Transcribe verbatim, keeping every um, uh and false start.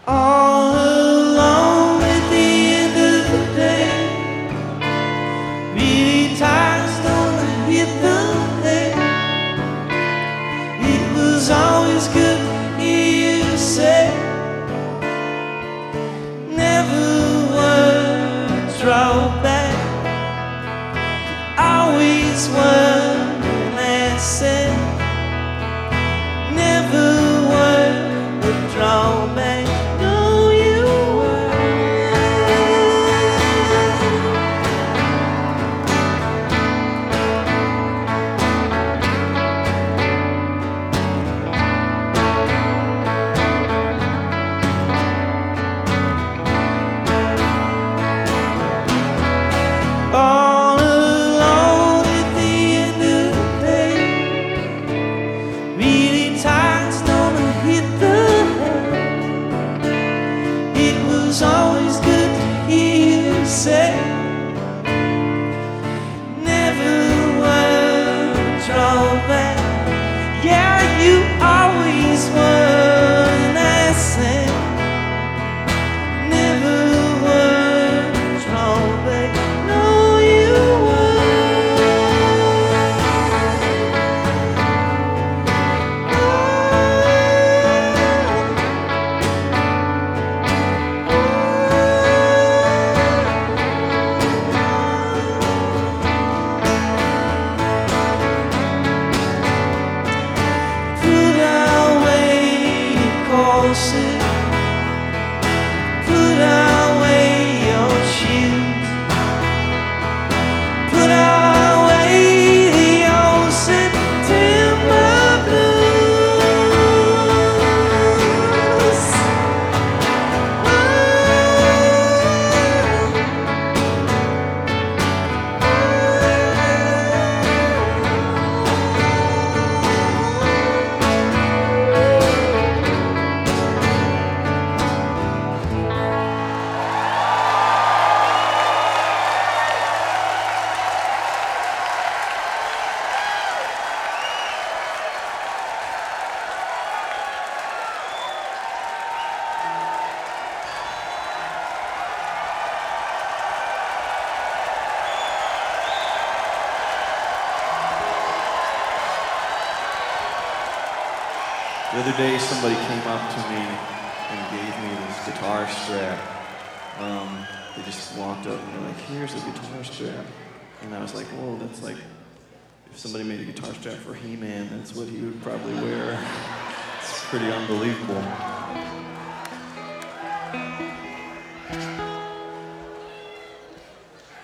All alone at the end of the day, really tired, gonna hit the hay. It was always good to hear you say, never were drawback, always were an asset. Never were a drawback. No, you all alone at the end of the day, really tired, gonna hit the hay. It was always good to hear you say, never were a drawback. Yeah, you always were an asset. Never were a drawback. No, you put away your corset, put away your shoes, put away your September blues. The other day, somebody came up to me and gave me this guitar strap. Um, they just walked up and they're like, here's a guitar strap. And I was like, whoa, that's like, if somebody made a guitar strap for He-Man, that's what he would probably wear. It's pretty unbelievable.